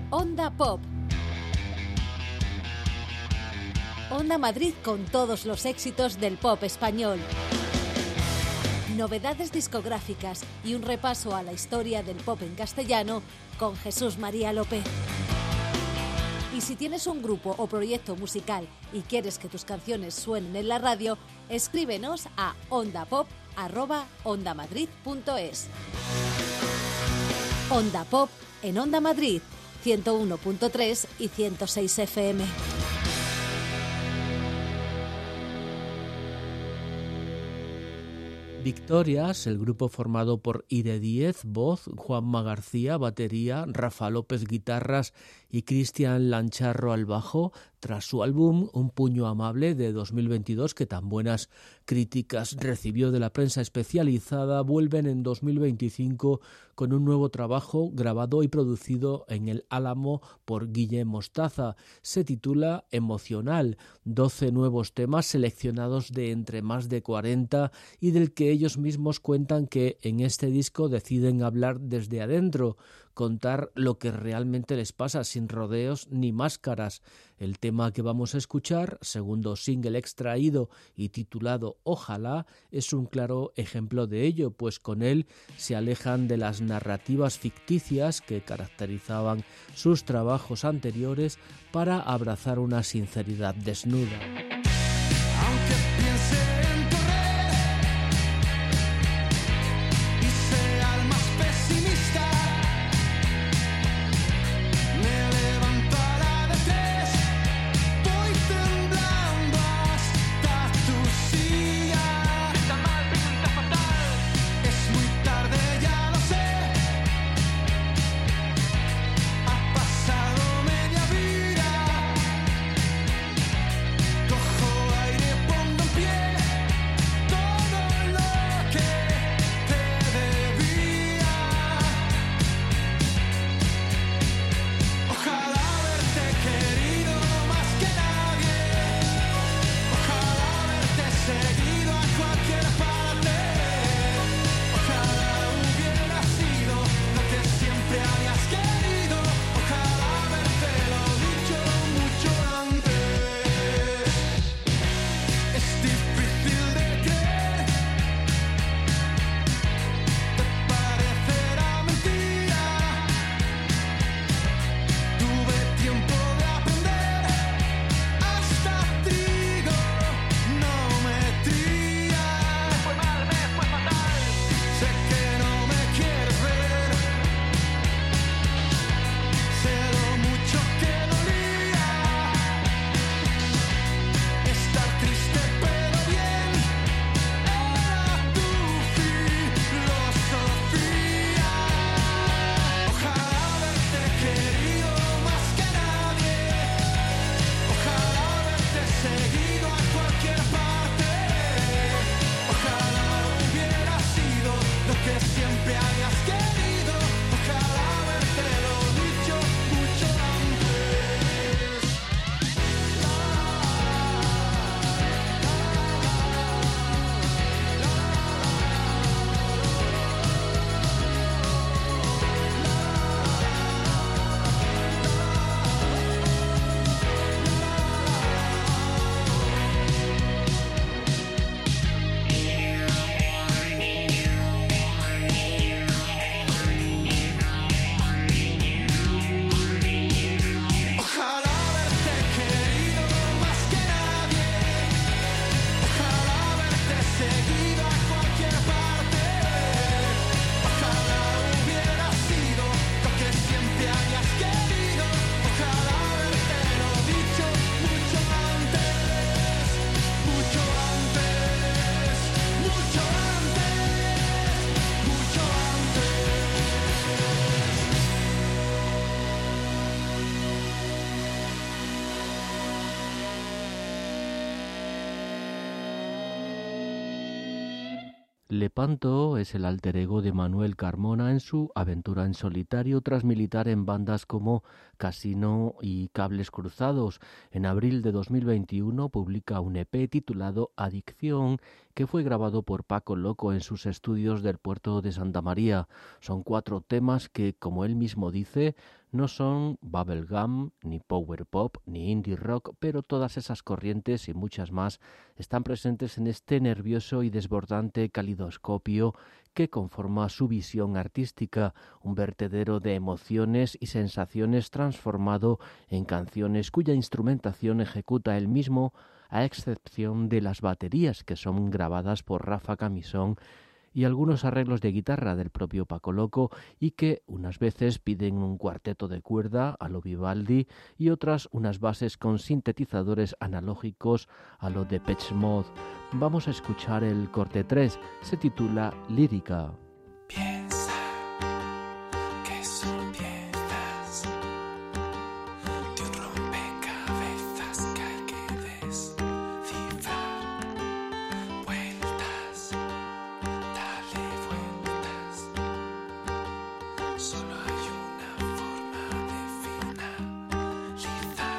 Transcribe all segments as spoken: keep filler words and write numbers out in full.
Onda Pop. Onda Madrid con todos los éxitos del pop español. Novedades discográficas y un repaso a la historia del pop en castellano con Jesús María López. Y si tienes un grupo o proyecto musical y quieres que tus canciones suenen en la radio, escríbenos a ondapop arroba ondamadrid punto es. Onda Pop en Onda Madrid, ciento uno punto tres y ciento seis F M. Victorias, el grupo formado por Ire Díez, voz, Juanma García, batería, Rafa López, guitarras y Cristian Lancharro al bajo, tras su álbum Un puño amable de dos mil veintidós, que tan buenas críticas recibió de la prensa especializada, vuelven en dos mil veinticinco con un nuevo trabajo grabado y producido en el Álamo por Guillem Mostaza. Se titula Emocional, doce nuevos temas seleccionados de entre más de cuarenta y del que ellos mismos cuentan que en este disco deciden hablar desde adentro, contar lo que realmente les pasa sin rodeos ni máscaras. El tema que vamos a escuchar, segundo single extraído y titulado Ojalá, es un claro ejemplo de ello, pues con él se alejan de las narrativas ficticias que caracterizaban sus trabajos anteriores para abrazar una sinceridad desnuda. Aunque piense en correr y sea el más pesimista, me levanto a la de tres, voy temblando hasta tu silla. Está mal, pinta fatal. Es muy tarde, ya lo sé. Ha pasado media vida. Cojo aire, pongo en pie todo lo que te debía. Ojalá haberte querido más que nadie. Ojalá haberte seguido a cualquier parte. Ojalá hubiera sido lo que siempre habías querido. Ojalá habértelo dicho mucho antes. Es difícil de creer, te parecerá mentira. Tuve tiempo de aprender, hasta trigo no metía. Me fue mal, me fue fatal. Sé que no me quieres ver, sé lo mucho que dolía. Estar triste pero bien era tu filosofía. Ojalá haberte querido más que nadie. Ojalá haberte seguido a cualquier parte. Ojalá hubiera sido lo que siempre habías querido. Ojalá habértelo dicho mucho antes. Ojalá haberte querido más que nadie. Ojalá haberte seguido a cualquier parte. Ojalá hubiera sido lo que siempre habías querido. Ojalá habértelo dicho mucho antes, mucho antes, mucho antes, mucho antes. Lepanto es el alter ego de Manuel Carmona en su aventura en solitario tras militar en bandas como Casino y Cables Cruzados. En abril de dos mil veintiuno publica un E P titulado Adicción que fue grabado por Paco Loco en sus estudios del puerto de Santa María. Son cuatro temas que, como él mismo dice, no son bubblegum, ni power pop, ni indie rock, pero todas esas corrientes y muchas más están presentes en este nervioso y desbordante calidoscopio que conforma su visión artística, un vertedero de emociones y sensaciones transformado en canciones cuya instrumentación ejecuta él mismo, a excepción de las baterías que son grabadas por Rafa Camisón y algunos arreglos de guitarra del propio Paco Loco, y que unas veces piden un cuarteto de cuerda a lo Vivaldi y otras unas bases con sintetizadores analógicos a lo Depeche Mode. Vamos a escuchar el corte tres, se titula Lírica. Piensa que son piezas de un rompecabezas que hay que descifrar. Vueltas, dale vueltas. Solo hay una forma de finalizar.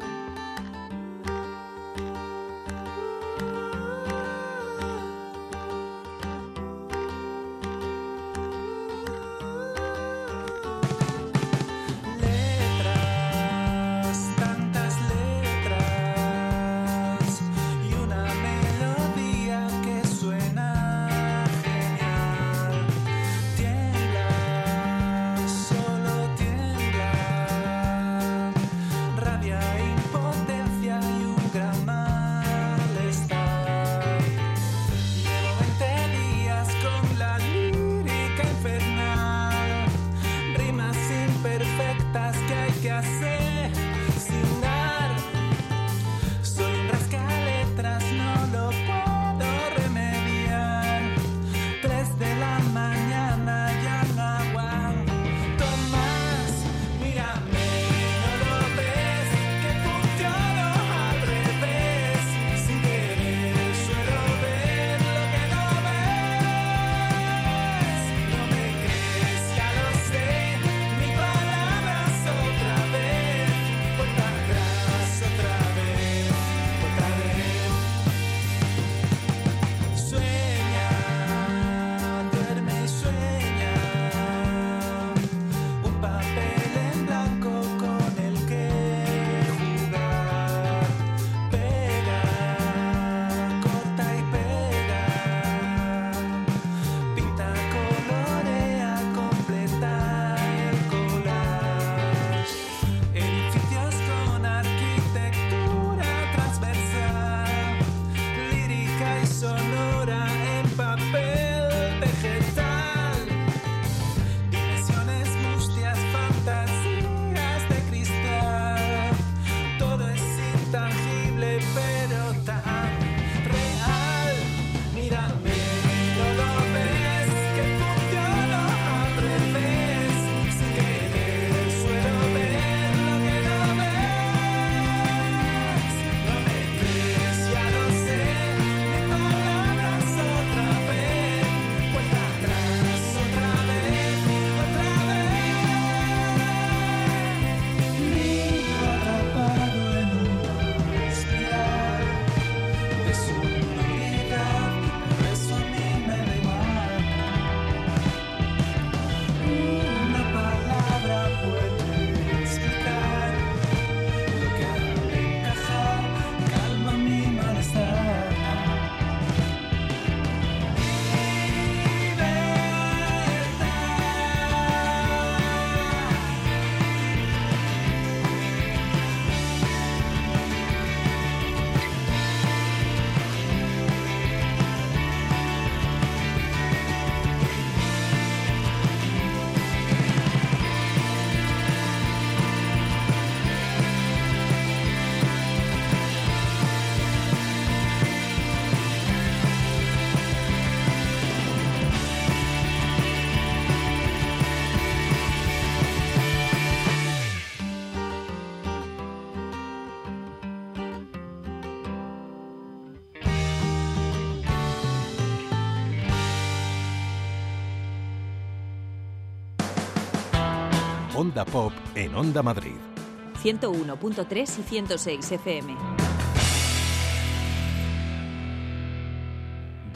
Onda Pop en Onda Madrid. ciento uno punto tres y ciento seis F M.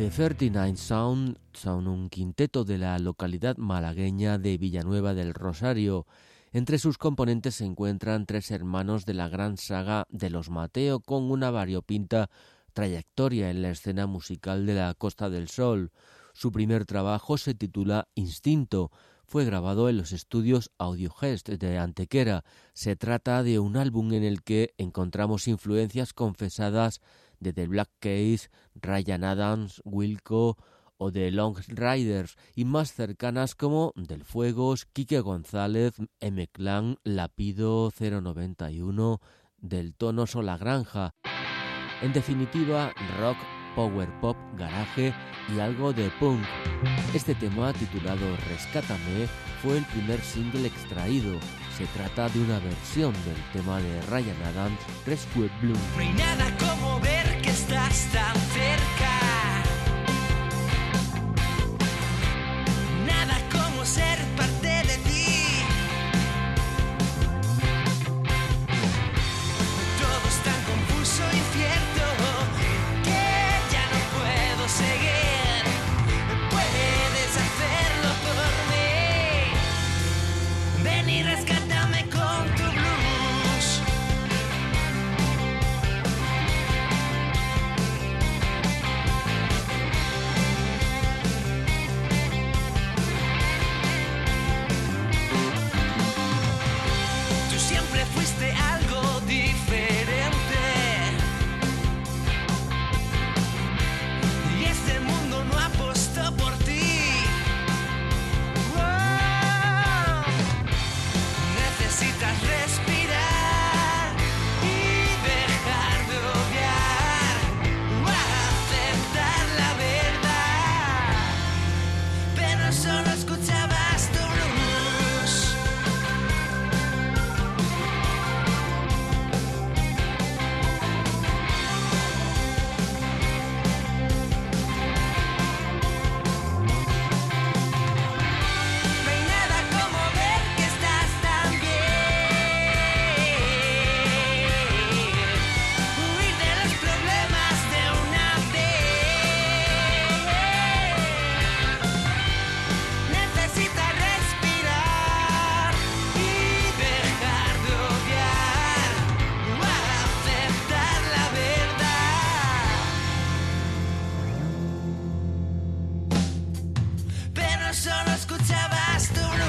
The treinta y nueve Sound son un quinteto de la localidad malagueña de Villanueva del Rosario. Entre sus componentes se encuentran tres hermanos de la gran saga de los Mateo, con una variopinta trayectoria en la escena musical de la Costa del Sol. Su primer trabajo se titula Instinto. Fue grabado en los estudios Audiogest de Antequera. Se trata de un álbum en el que encontramos influencias confesadas de The Black Keys, Ryan Adams, Wilco o de Long Riders, y más cercanas como Del Fuegos, Quique González, M-Clan, Lapido, cero noventa y uno, Del Tonos o La Granja. En definitiva, rock, power pop, garaje y algo de punk. Este tema, titulado Rescátame, fue el primer single extraído. Se trata de una versión del tema de Ryan Adams, Rescue Blue. No hay nada como ver que estás tan cerca. Nada como ser parte de ti. Todo es tan confuso y cierto que ya no puedo seguir. Puedes hacerlo por mí. Ven y rescátame con tu blues. Tú siempre fuiste algo diferente y este mundo no apostó por ti. Wow. Necesitas respirar y dejar de obviar o aceptar la verdad, pero solo escuchabas tu blues. No hay nada como ver que estás tan bien. Huir de los problemas de una vez. Necesitas respirar y dejar de obviar o aceptar la verdad, pero solo escuchabas tu blues.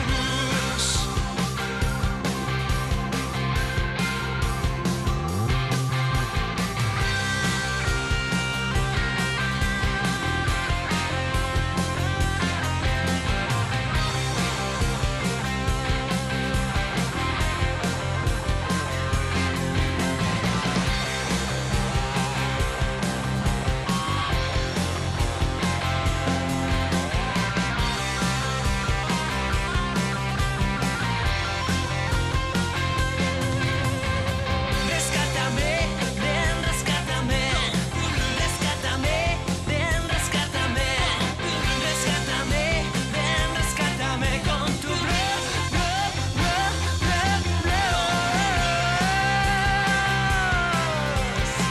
Rescátame, ven, rescátame. Rescátame, ven, rescátame. Rescátame, ven, rescátame con tu blues, blues, blues, blues, blues.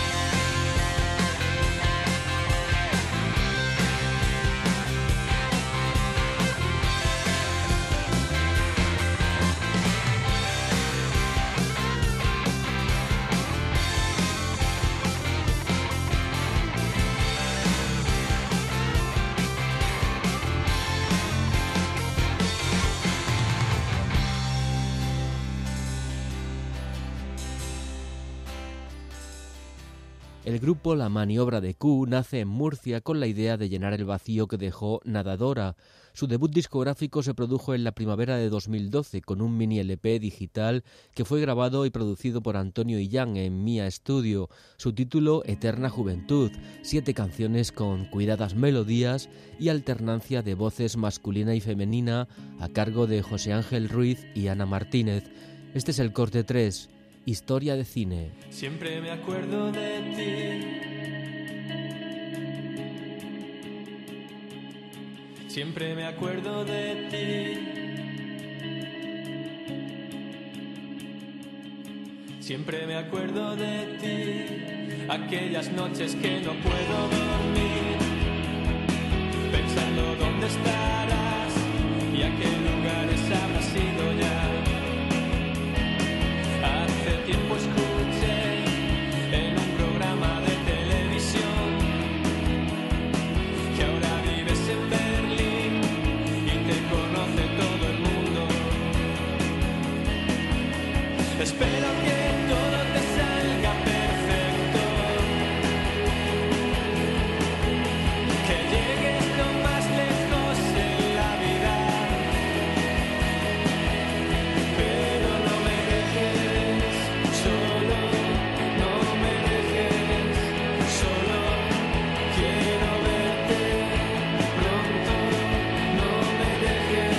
El grupo La Maniobra de Q nace en Murcia con la idea de llenar el vacío que dejó Nadadora. Su debut discográfico se produjo en la primavera de dos mil doce con un mini L P digital que fue grabado y producido por Antonio Illán en Mía Studio. Su título, Eterna Juventud, siete canciones con cuidadas melodías y alternancia de voces masculina y femenina a cargo de José Ángel Ruiz y Ana Martínez. Este es el corte tres, Historia de cine. Siempre me acuerdo de ti. Siempre me acuerdo de ti. Siempre me acuerdo de ti. Aquellas noches que no puedo dormir. pensando dónde estarás y a qué lugares habrás ido ya. Hace tiempo escuché en un programa de televisión que ahora vives en Berlín y te conoce todo el mundo. Espero que todo te salga perfecto, que llegues lo más lejos en la vida, pero no me dejes solo, no me dejes solo, quiero verte pronto, no me dejes.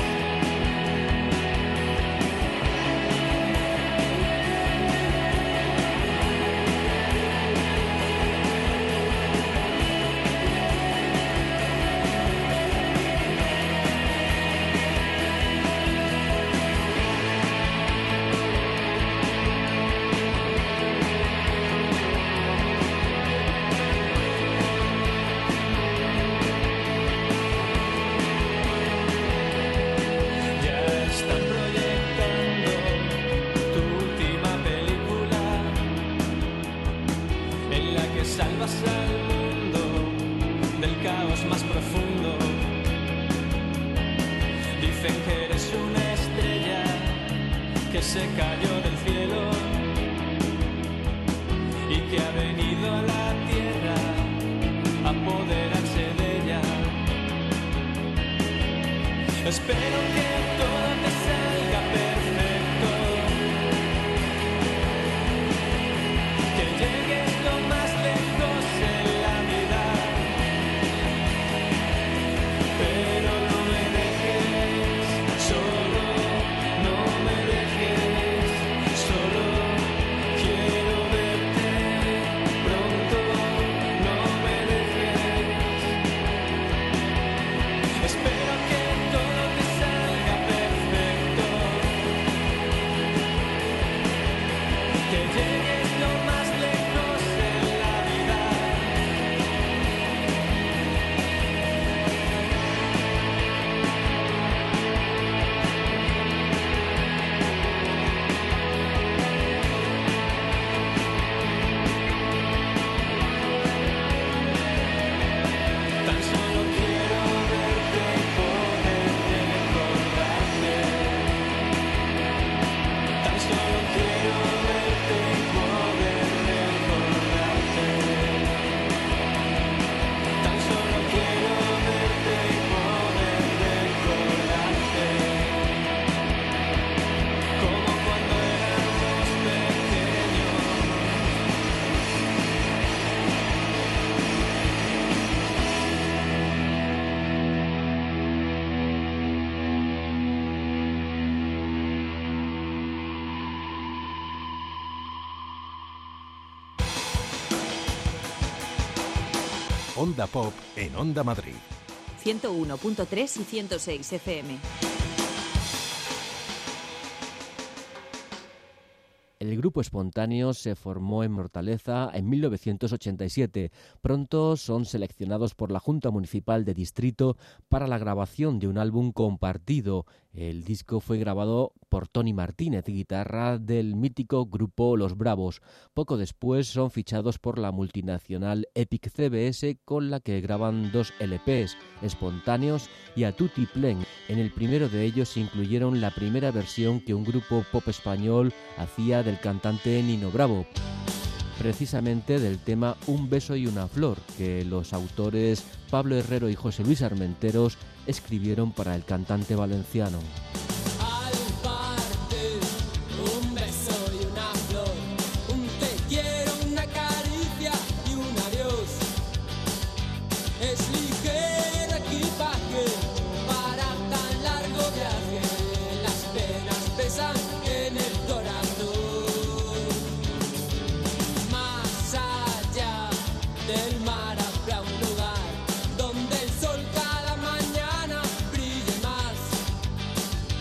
Ya están proyectando tu última película, en la que salvas al mundo del caos más profundo. Dicen que eres una estrella que se cayó del cielo y que ha venido a la tierra a apoderarse de ella. Espero que todo te salga perfecto, que llegues lo más lejos en la vida, pero no me dejes solo, no me dejes solo, quiero verte pronto, no me dejes. Espero que todo te salga perfecto, que llegues lo más lejos en la vida. Tan solo quiero verte y poder recordarte. Tan solo quiero verte y poder recordarte. Tan solo quiero verte y poder recordarte. Como cuando éramos pequeños. Onda Pop en Onda Madrid. ciento uno punto tres y ciento seis F M. El grupo Espontáneos se formó en Hortaleza en mil novecientos ochenta y siete. Pronto son seleccionados por la Junta Municipal de Distrito para la grabación de un álbum compartido. El disco fue grabado por Tony Martínez, guitarra del mítico grupo Los Bravos. Poco después son fichados por la multinacional Epic C B S, con la que graban dos L Pes, Espontáneos y A Tutti Plen. En el primero de ellos incluyeron la primera versión que un grupo pop español hacía del cantante Nino Bravo, precisamente del tema Un beso y una flor, que los autores Pablo Herrero y José Luis Armenteros escribieron para el cantante valenciano. Al partir, un beso y una flor, un te quiero, una caricia y un adiós. Es ligero equipaje para tan largo viaje, las penas pesan en el corazón. Más allá del mar habrá un lugar donde el sol cada mañana brille más.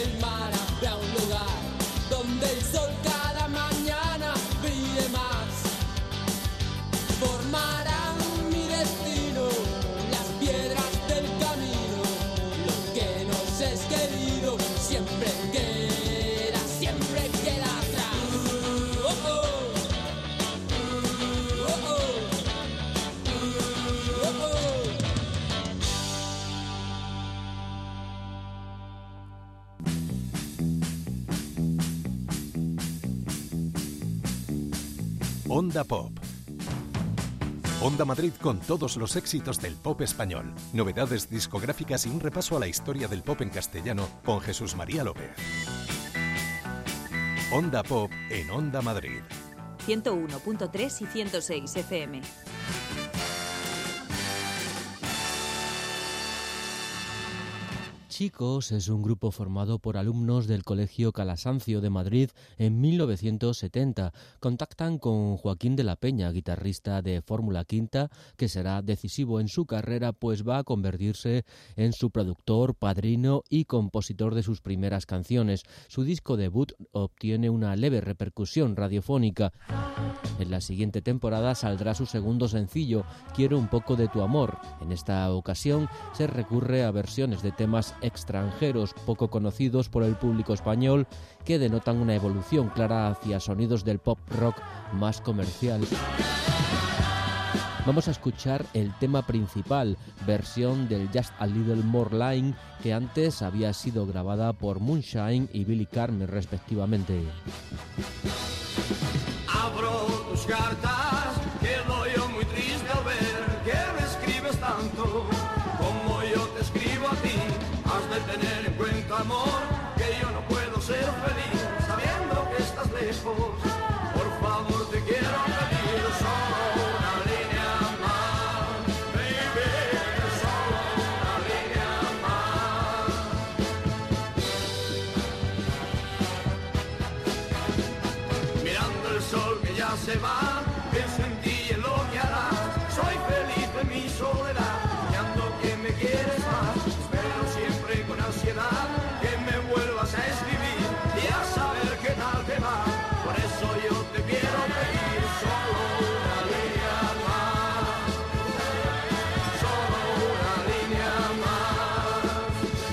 del mar hacia un lugar donde el sol cada mañana brille más. Formarán mi destino, las piedras del camino, lo que nos es querido siempre queda, siempre queda atrás. Oh, oh. Oh, oh. Oh, oh. Onda Pop. Onda Madrid con todos los éxitos del pop español, novedades discográficas y un repaso a la historia del pop en castellano con Jesús María López. Onda Pop en Onda Madrid. ciento uno punto tres y ciento seis F M. Chicos es un grupo formado por alumnos del Colegio Calasancio de Madrid en mil novecientos setenta. Contactan con Joaquín de la Peña, guitarrista de Fórmula Quinta, que será decisivo en su carrera, pues va a convertirse en su productor, padrino y compositor de sus primeras canciones. Su disco debut obtiene una leve repercusión radiofónica. En la siguiente temporada saldrá su segundo sencillo, Quiero un poco de tu amor. En esta ocasión se recurre a versiones de temas extranjeros poco conocidos por el público español que denotan una evolución clara hacia sonidos del pop rock más comercial. Vamos a escuchar el tema principal, versión del Just a Little More Line, que antes había sido grabada por Moonshine y Billy Carmen respectivamente. Abro tus cartas, quedo yo muy triste al ver que me escribes tanto como yo te escribo a ti. Has de tener en cuenta, amor, que yo no puedo ser feliz sabiendo que estás lejos. Por favor te quiero pedir solo una línea más, baby, solo una línea más. Mirando el sol que ya se va, pienso en ti y en lo que harás. Soy feliz en mi soledad, soñando que me quieres más. Espero siempre con ansiedad que me vuelvas a escribir y a saber qué tal te va. Por eso yo te quiero pedir solo una línea más, solo una línea más.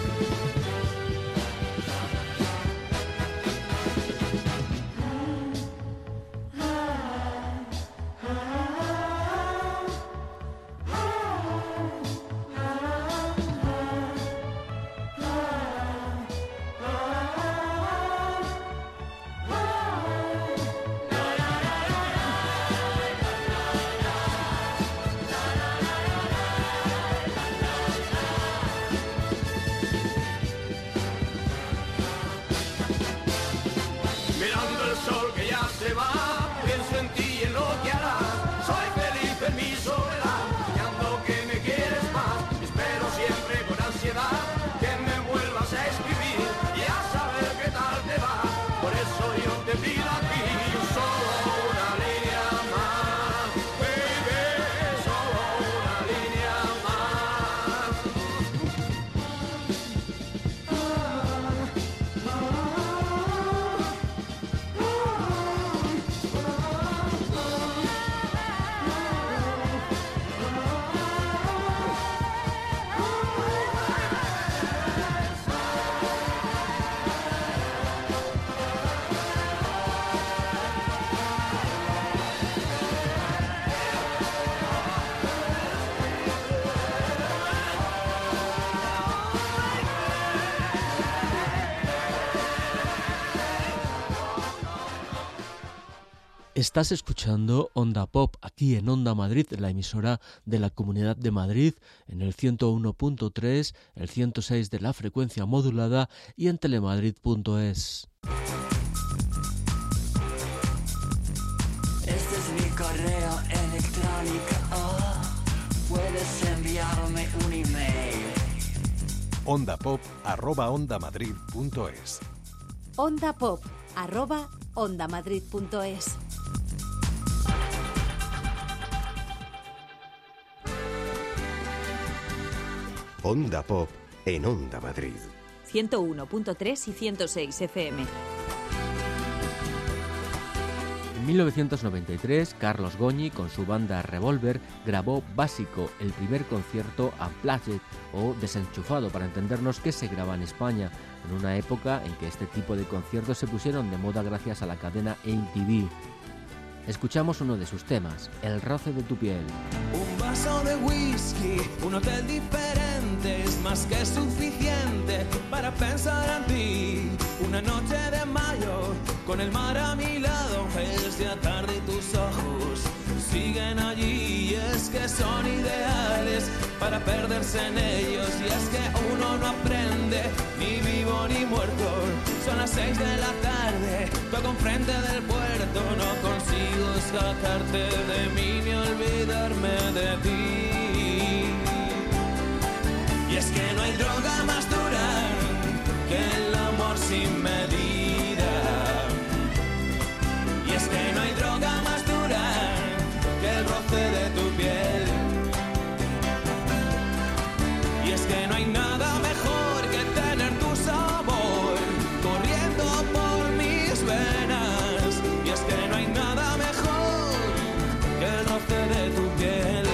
Mirando el sol que ya se va, pienso en ti y en lo que harás. Soy feliz en mi soledad, soñando que me quieres más. Espero siempre con ansiedad que me vuelvas a escribir y a saber qué tal te va. Por eso yo te pido a ti solo una línea más, baby, solo una línea más. Estás escuchando Onda Pop aquí en Onda Madrid, la emisora de la Comunidad de Madrid, en el ciento uno punto tres, el ciento seis de la frecuencia modulada y en telemadrid punto es. Este es mi correo electrónico. Oh, puedes enviarme un email. Ondapop arroba ondamadrid.es. Onda Pop arroba ondamadrid.es. Onda Pop en Onda Madrid. ciento uno punto tres y ciento seis F M. En mil novecientos noventa y tres, Carlos Goñi, con su banda Revolver, grabó Básico, el primer concierto unplugged o desenchufado, para entendernos, que se graba en España, en una época en que este tipo de conciertos se pusieron de moda gracias a la cadena M T V. Escuchamos uno de sus temas, El roce de tu piel. Un vaso de whisky, un hotel diferente es más que suficiente para pensar en ti. Una noche de mayo, con el mar a mi lado, es ya tarde y tus ojos siguen allí. Y es que son ideales para perderse en ellos. Y es que uno no aprende, ni vivo ni muerto. Son las seis de la tarde, toco enfrente del puerto. No consigo sacarte de mí ni olvidarme de ti. Y es que no hay droga más dura que el amor sin medida. Y es que no hay droga más dura que el roce de tu piel. Y es que no hay nada mejor que tener tu sabor corriendo por mis venas. Y es que no hay nada mejor que el roce de tu piel.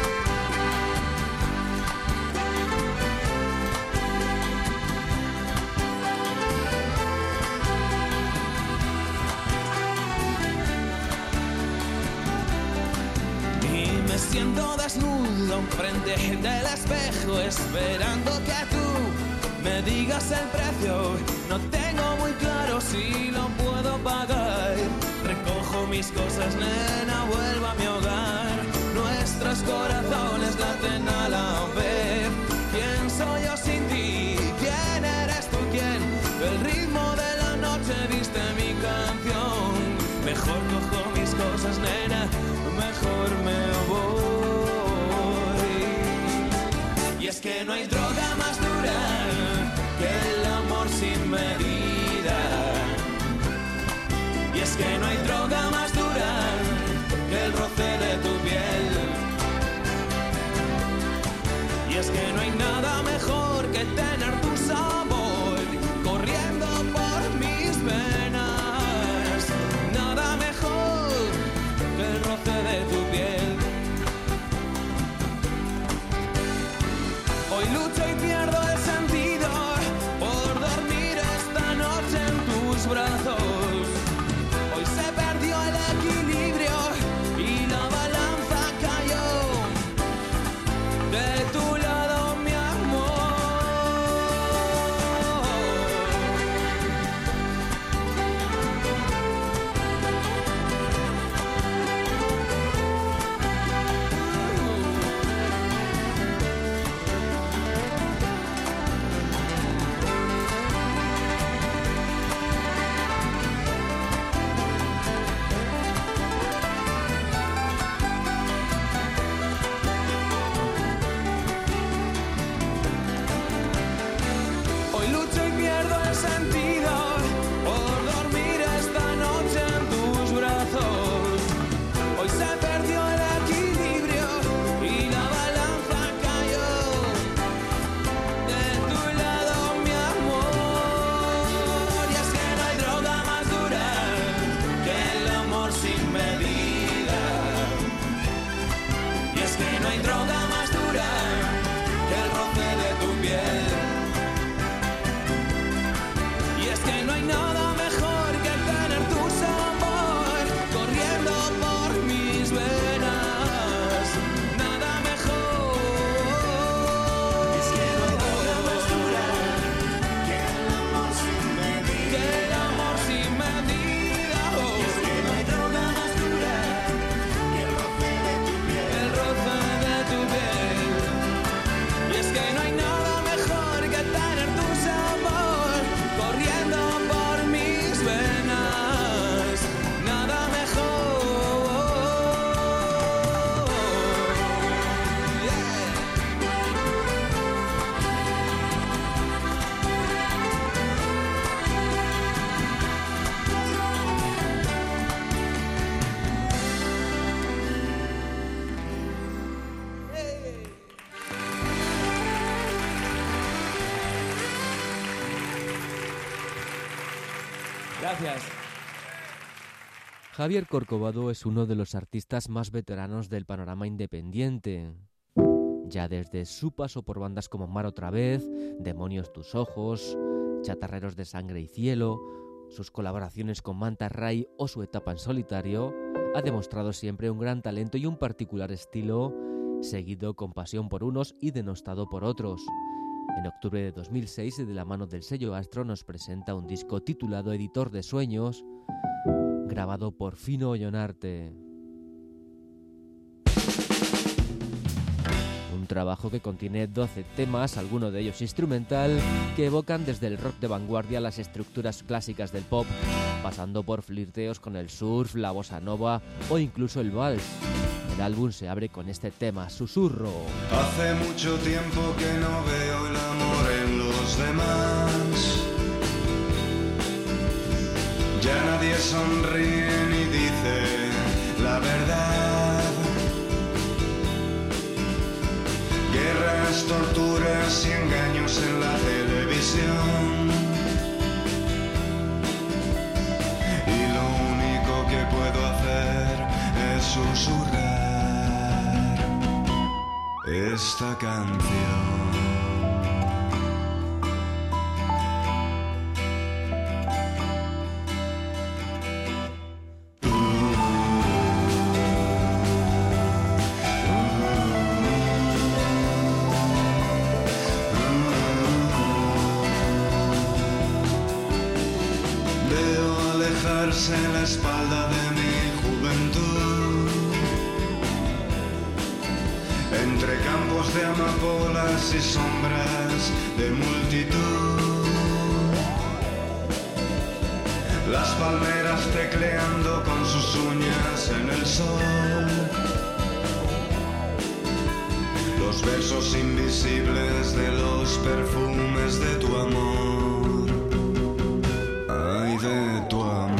Y me siento desnudo frente del espejo, esperando que tú me digas el precio. No tengo muy claro si lo puedo pagar. Recojo mis cosas, nena, vuelvo a mi hogar. Nuestros corazones laten a la vez. ¿Quién soy yo sin ti? ¿Quién eres tú? ¿Quién? El ritmo de la noche viste mi canción. Mejor cojo mis cosas, nena, mejor me voy. Y es que no hay droga más dura que el amor sin medida. Y es que no hay droga más dura que el roce de tu piel. Y es que no hay nada mejor que tener tu sabor corriendo por mis venas. Nada mejor que el roce de tu piel. Hoy lucho y pierdo el sentido por dormir esta noche en tus brazos. Hoy se perdió el equilibrio y la balanza cayó de tu lado, mi amor. Gracias. Javier Corcovado es uno de los artistas más veteranos del panorama independiente. Ya desde su paso por bandas como Mar otra vez, Demonios tus ojos, Chatarreros de sangre y cielo, sus colaboraciones con Manta Ray o su etapa en solitario, ha demostrado siempre un gran talento y un particular estilo, seguido con pasión por unos y denostado por otros. En octubre de dos mil seis, de la mano del sello Astro, nos presenta un disco titulado Editor de Sueños, grabado por Fino Ollonarte. Un trabajo que contiene doce temas, alguno de ellos instrumental, que evocan desde el rock de vanguardia las estructuras clásicas del pop, pasando por flirteos con el surf, la bossa nova o incluso el vals. El álbum se abre con este tema, Susurro. Hace mucho tiempo que no veo el amor en los demás. Ya nadie sonríe ni dice la verdad. Guerras, torturas y engaños en la televisión. Y lo único que puedo hacer es susurrar esta canción. En la espalda de mi juventud, entre campos de amapolas y sombras de multitud, las palmeras tecleando con sus uñas en el sol, los versos invisibles de los perfumes de tu amor, ay, de tu amor.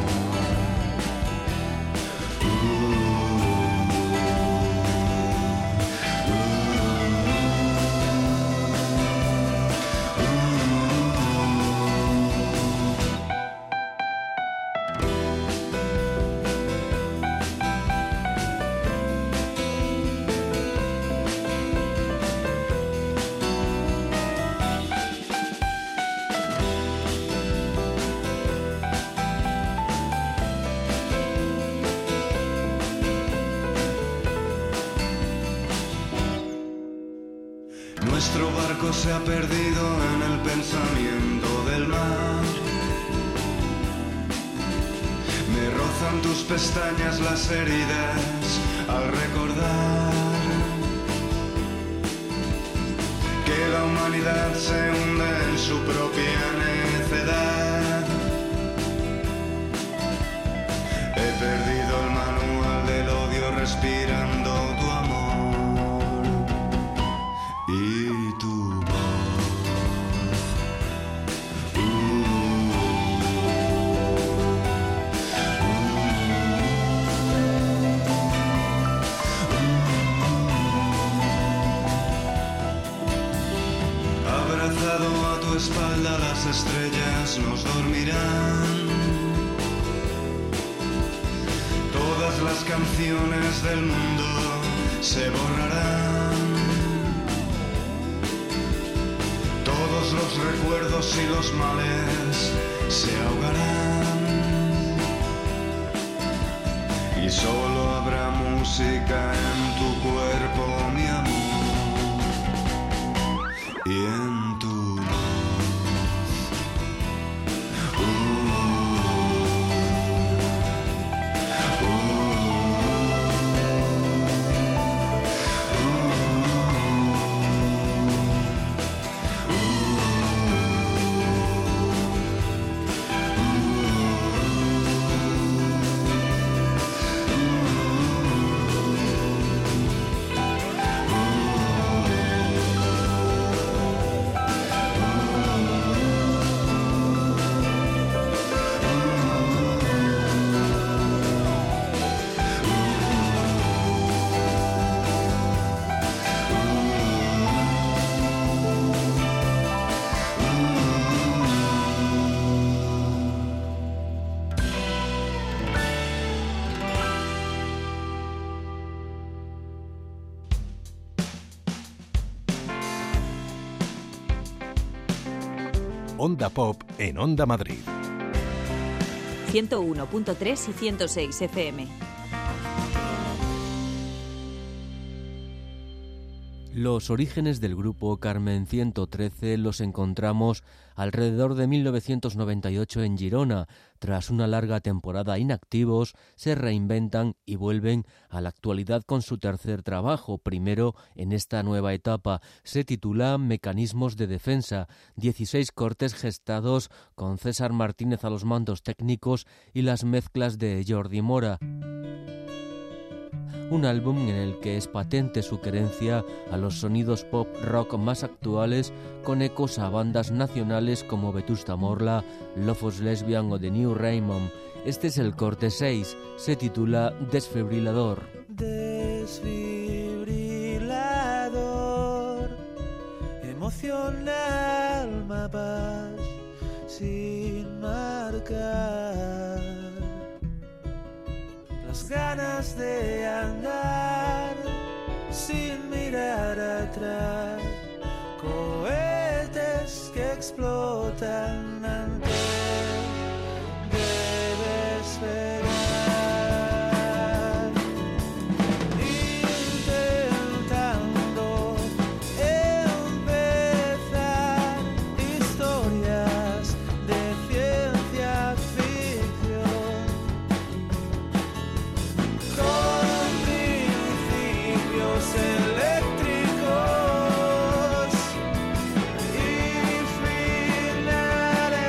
Nuestro barco se ha perdido en el pensamiento del mar. Me rozan tus pestañas las heridas al recordar que la humanidad se hunde en su propia necedad. He perdido el manual del odio respirando tu amor. Y tu voz, uh, uh, uh. Abrazado a tu espalda las estrellas nos dormirán. Todas las canciones del mundo se borrarán. Todos los recuerdos y los males se ahogarán. Y solo habrá música en tu cuerpo, mi amor. Y en tu voz. Onda Pop en Onda Madrid. ciento uno punto tres y ciento seis F M. Los orígenes del grupo Carmen ciento trece los encontramos alrededor de mil novecientos noventa y ocho en Girona. Tras una larga temporada inactivos, se reinventan y vuelven a la actualidad con su tercer trabajo. Primero, en esta nueva etapa, se titula Mecanismos de Defensa. dieciséis cortes gestados con César Martínez a los mandos técnicos y las mezclas de Jordi Mora. Un álbum en el que es patente su querencia a los sonidos pop rock más actuales, con ecos a bandas nacionales como Vetusta Morla, Lofos Lesbian o The New Raymond. Este es el corte seis, se titula Desfibrilador. Desfibrilador, emocional, mapas sin marcar. Las ganas de andar sin mirar atrás, cohetes que explotan antes de despegar, intentando empezar historias de ciencia ficción. Con principios eléctricos y finales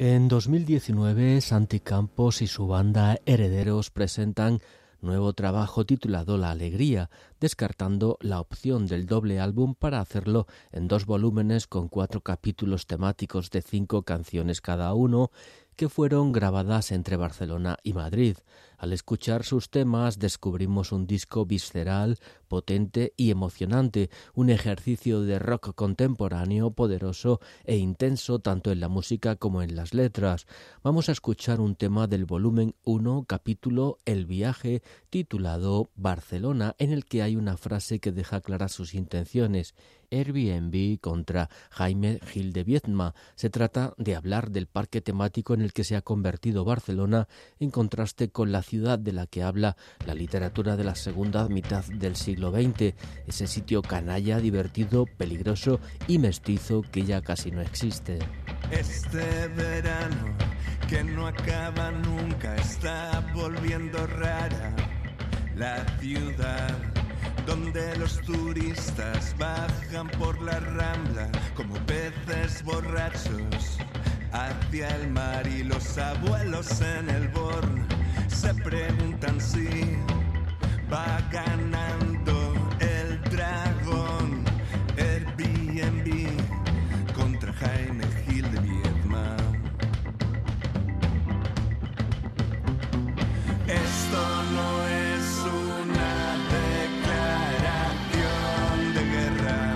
En dos mil diecinueve, Santi Campos y su banda Herederos presentan nuevo trabajo titulado La Alegría, descartando la opción del doble álbum para hacerlo en dos volúmenes con cuatro capítulos temáticos de cinco canciones cada uno, que fueron grabadas entre Barcelona y Madrid. Al escuchar sus temas descubrimos un disco visceral, potente y emocionante, un ejercicio de rock contemporáneo poderoso e intenso tanto en la música como en las letras. Vamos a escuchar un tema del volumen uno, capítulo El viaje, titulado Barcelona, en el que hay una frase que deja claras sus intenciones. Airbnb contra Jaime Gil de Viedma. Se trata de hablar del parque temático en el que se ha convertido Barcelona en contraste con la ciudad de la que habla la literatura de la segunda mitad del siglo veinte, ese sitio canalla, divertido, peligroso y mestizo que ya casi no existe. Este verano que no acaba nunca está volviendo rara la ciudad, donde los turistas bajan por la Rambla como peces borrachos hacia el mar, y los abuelos en el Born se preguntan si va ganando el dragón. Airbnb contra Jaime Gil de Viedma. Esto no es una declaración de guerra,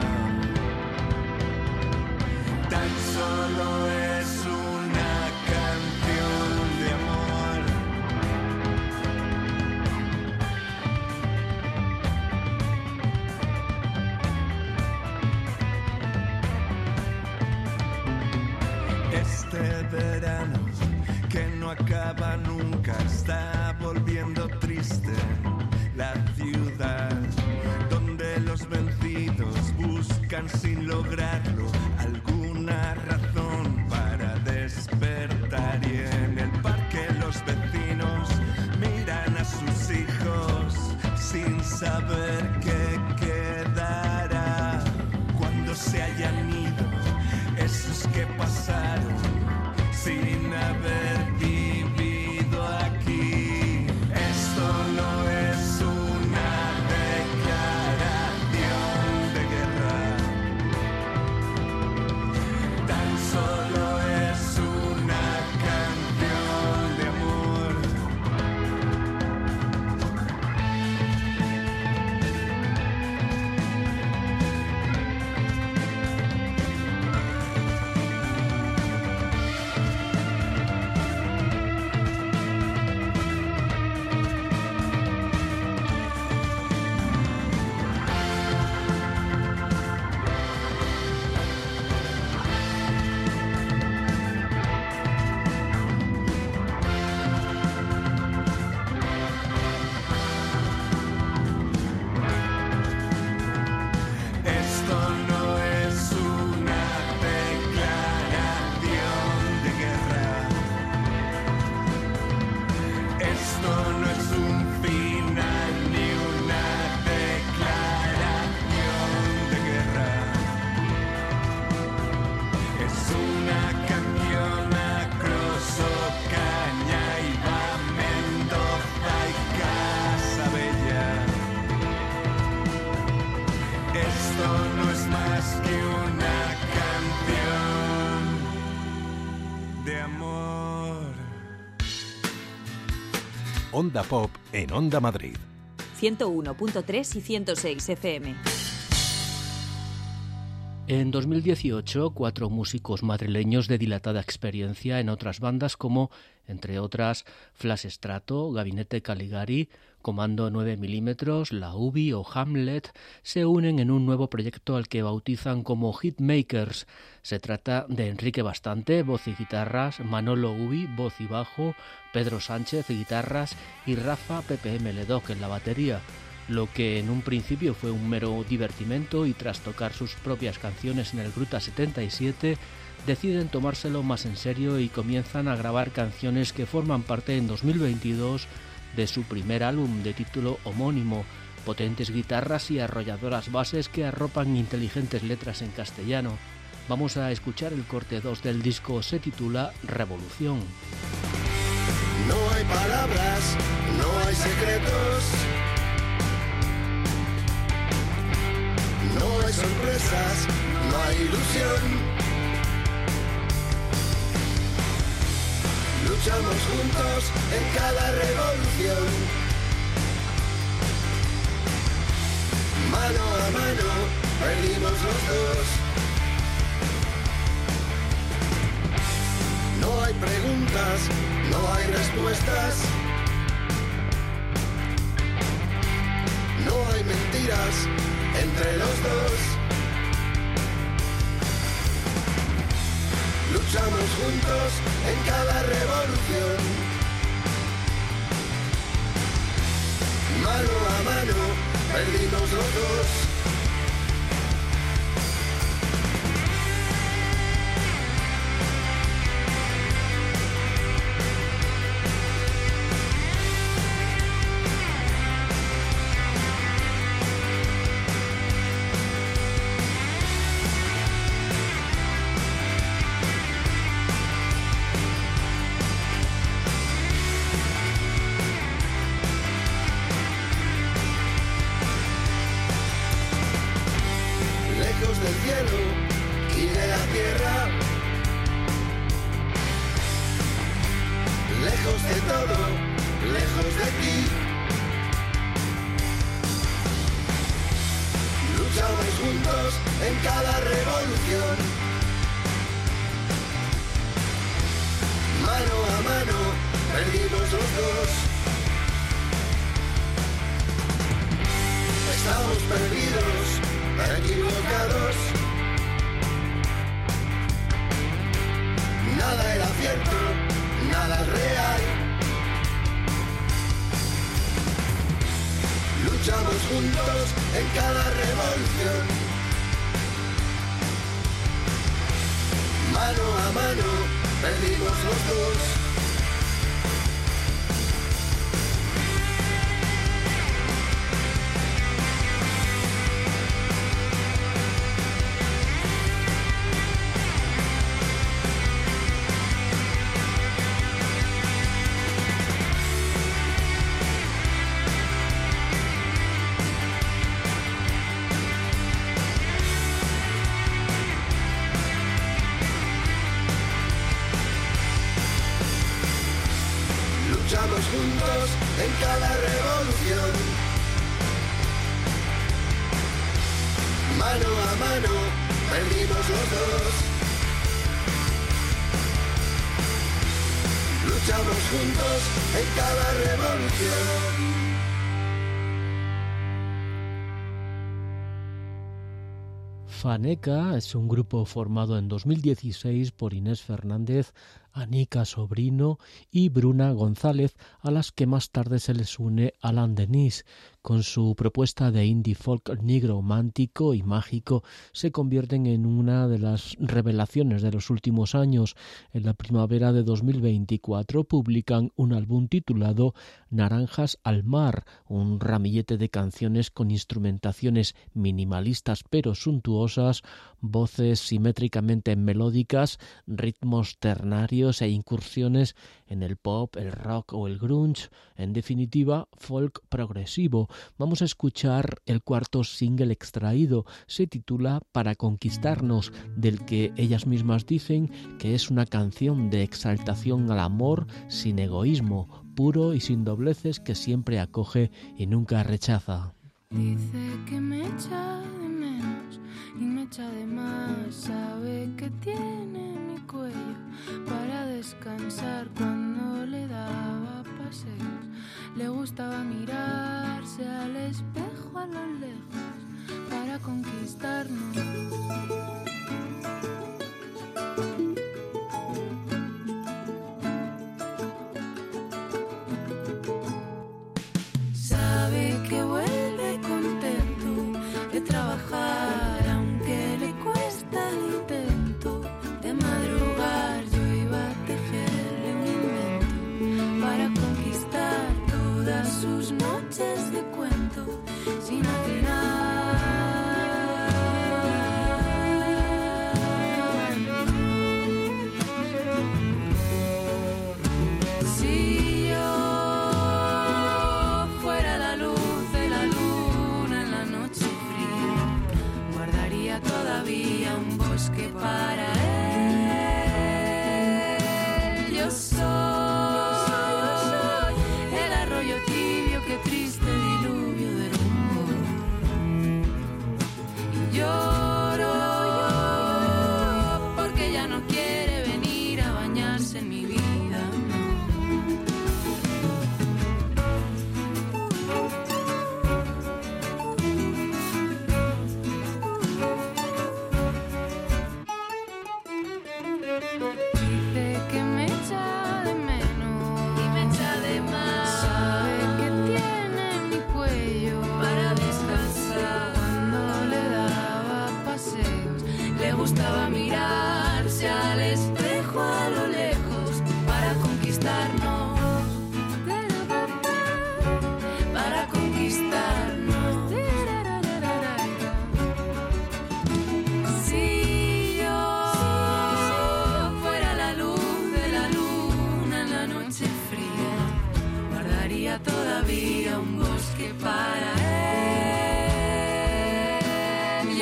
tan solo es una canción de amor. Este verano que no acaba nunca está volviendo triste la ciudad, donde los vencidos buscan sin lograrlo alguna razón para despertar, y en el parque los vecinos miran a sus hijos sin saber qué quedará cuando se hayan ido esos que pasaron sin haber vivido aquí. Esto no es una declaración de guerra, tan solo es una canción de amor. Onda Pop en Onda Madrid. ciento uno punto tres y ciento seis F M. En dos mil dieciocho, cuatro músicos madrileños de dilatada experiencia en otras bandas como, entre otras, Flash Strato, Gabinete Caligari, Comando nueve milímetros, La Ubi o Hamlet, se unen en un nuevo proyecto al que bautizan como Hitmakers. Se trata de Enrique Bastante, voz y guitarras, Manolo Ubi, voz y bajo, Pedro Sánchez, guitarras y Rafa P P M Ledoc en la batería. Lo que en un principio fue un mero divertimento, y tras tocar sus propias canciones en el Gruta setenta y siete, deciden tomárselo más en serio y comienzan a grabar canciones que forman parte en dos mil veintidós de su primer álbum de título homónimo, potentes guitarras y arrolladoras bases que arropan inteligentes letras en castellano. Vamos a escuchar el corte dos del disco, se titula Revolución. No hay palabras, no hay secretos, no hay sorpresas, no hay ilusión. Luchamos juntos en cada revolución. Mano a mano, perdimos los dos. No hay preguntas, no hay respuestas. No hay mentiras entre los dos. Luchamos juntos en cada revolución. Mano a mano, perdimos los dos. Lejos del cielo y de la tierra, lejos de todo, lejos de ti. Luchamos juntos en cada revolución. Mano a mano, perdimos los dos. Estamos perdidos, equivocados. Nada era cierto, nada real. Luchamos juntos en cada revolución. Mano a mano, perdimos los dos. Luchamos juntos en cada revolución. Mano a mano, perdimos los dos. Luchamos juntos en cada revolución. Faneca es un grupo formado en dos mil dieciséis por Inés Fernández, Anica Sobrino y Bruna González, a las que más tarde se les une Alan Denis. Con su propuesta de indie folk nigromántico y mágico, se convierten en una de las revelaciones de los últimos años. En la primavera de dos mil veinticuatro publican un álbum titulado Naranjas al Mar, un ramillete de canciones con instrumentaciones minimalistas pero suntuosas, voces simétricamente melódicas, ritmos ternarios e incursiones en el pop, el rock o el grunge, en definitiva, folk progresivo. Vamos a escuchar el cuarto single extraído, se titula Para Conquistarnos, del que ellas mismas dicen que es una canción de exaltación al amor sin egoísmo, puro y sin dobleces, que siempre acoge y nunca rechaza. Dice que me echa de menos y me echa de más, sabe que tiene mi cuello para descansar cuando le daba paseos. Le gustaba mirarse al espejo a lo lejos para conquistarnos. Sabe que vuelve contento de trabajar, aunque le cuesta el intento de madrugar. Yo iba a tejerle un invento para conquistar todas sus noches de cuento.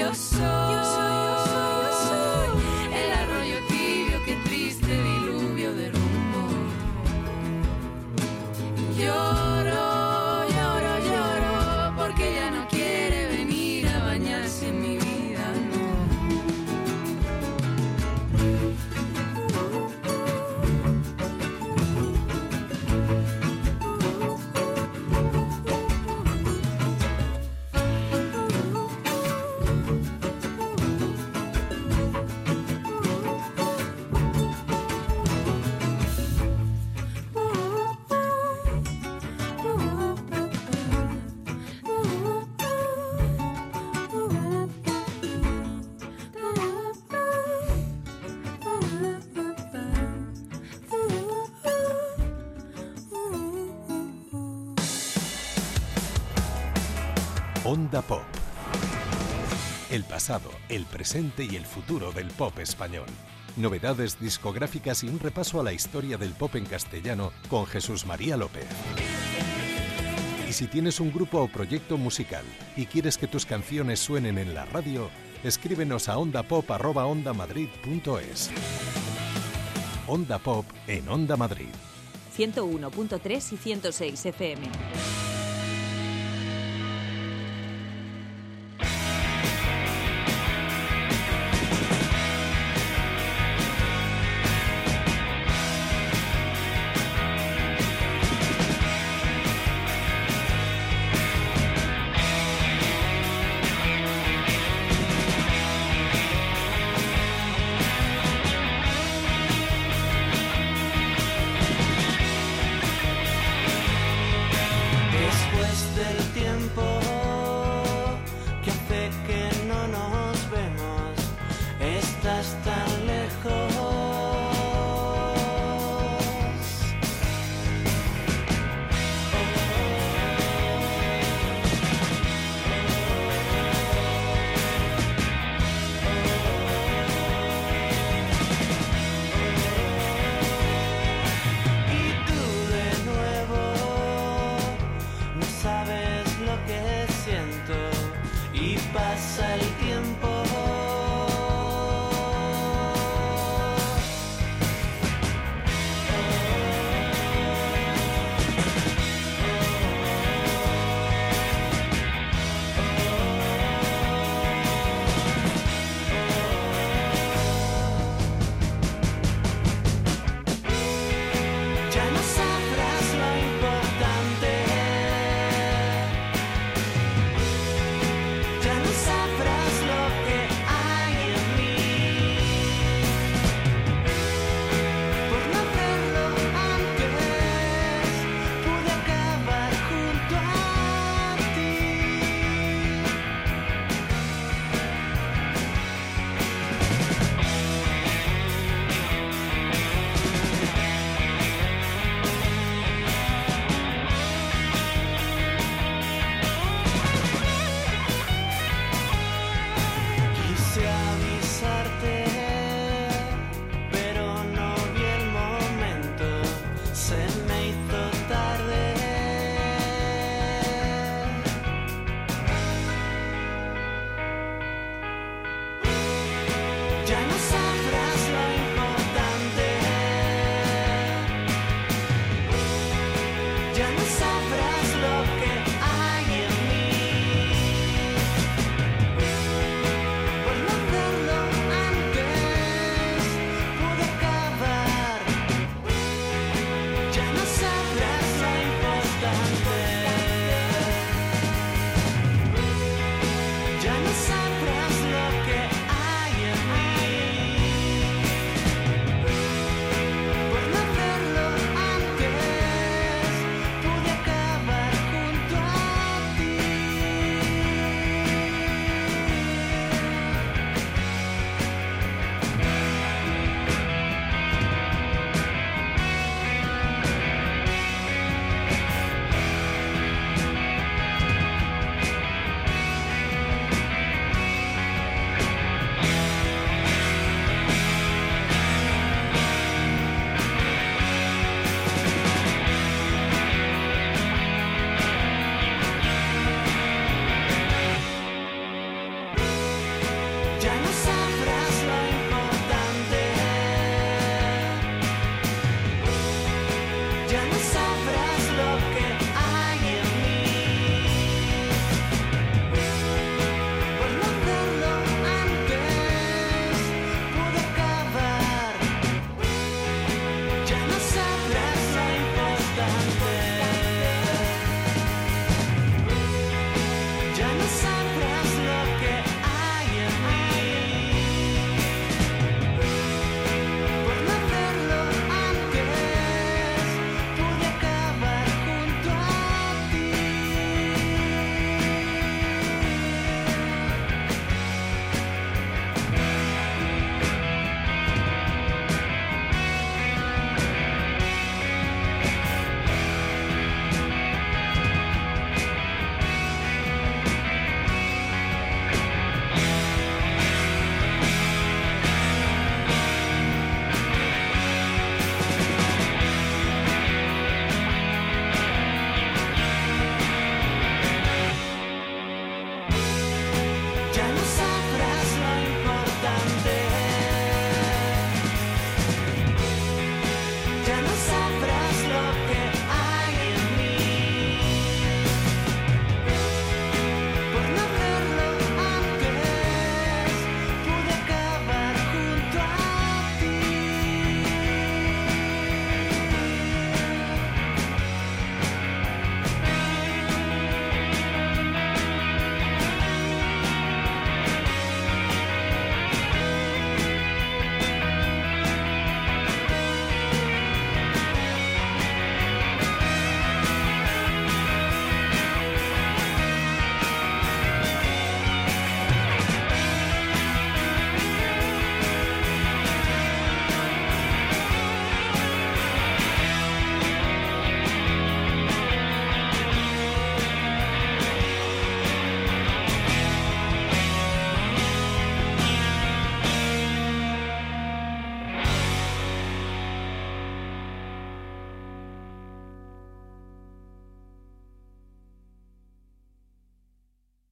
Yo soy, yo soy, yo soy, yo soy el arroyo tibio que triste diluvio derrumbó. Lloro, lloro, lloro porque ya no quiere venir a bañarse en mi vida, no. Onda Pop. El pasado, el presente y el futuro del pop español. Novedades discográficas y un repaso a la historia del pop en castellano con Jesús María López. Y si tienes un grupo o proyecto musical y quieres que tus canciones suenen en la radio, escríbenos a ondapop arroba ondamadrid punto es. Onda Pop en Onda Madrid. ciento uno punto tres y ciento seis F M. Pasa